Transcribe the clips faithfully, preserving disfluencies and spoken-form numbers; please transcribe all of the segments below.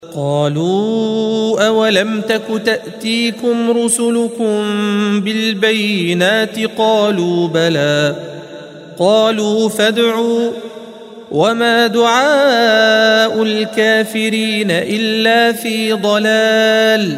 قالوا أولم تك تأتيكم رسلكم بالبينات قالوا بلى قالوا فادعوا وما دعاء الكافرين إلا في ضلال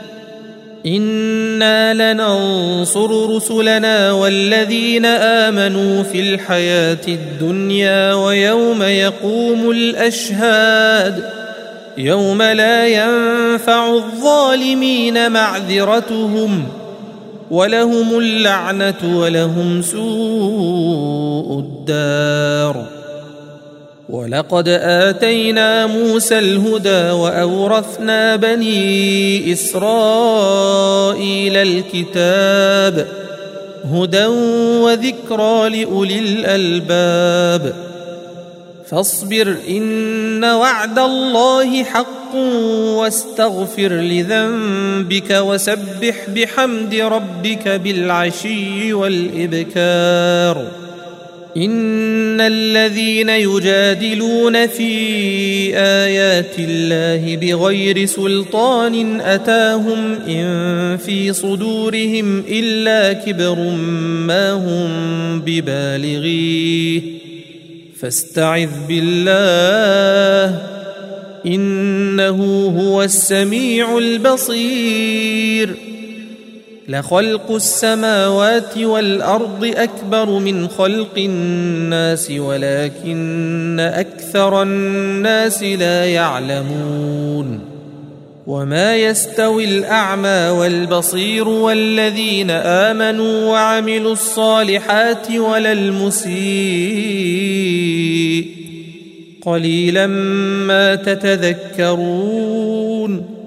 إنا لننصر رسلنا والذين آمنوا في الحياة الدنيا ويوم يقوم الأشهاد يوم لا ينفع الظالمين معذرتهم ولهم اللعنة ولهم سوء الدار. ولقد آتينا موسى الهدى وأورثنا بني إسرائيل الكتاب هدى وذكرى لأولي الألباب. فاصبر إن وعد الله حق واستغفر لذنبك وسبح بحمد ربك بالعشي والإبكار. إن الذين يجادلون في آيات الله بغير سلطان أتاهم إن في صدورهم إلا كبر ما هم ببالغيه فاستعذ بالله إنه هو السميع البصير. لخلق السماوات والأرض أكبر من خلق الناس ولكن أكثر الناس لا يعلمون. وما يستوي الأعمى والبصير والذين آمنوا وعملوا الصالحات ولا المسيء قليلا ما تتذكرون.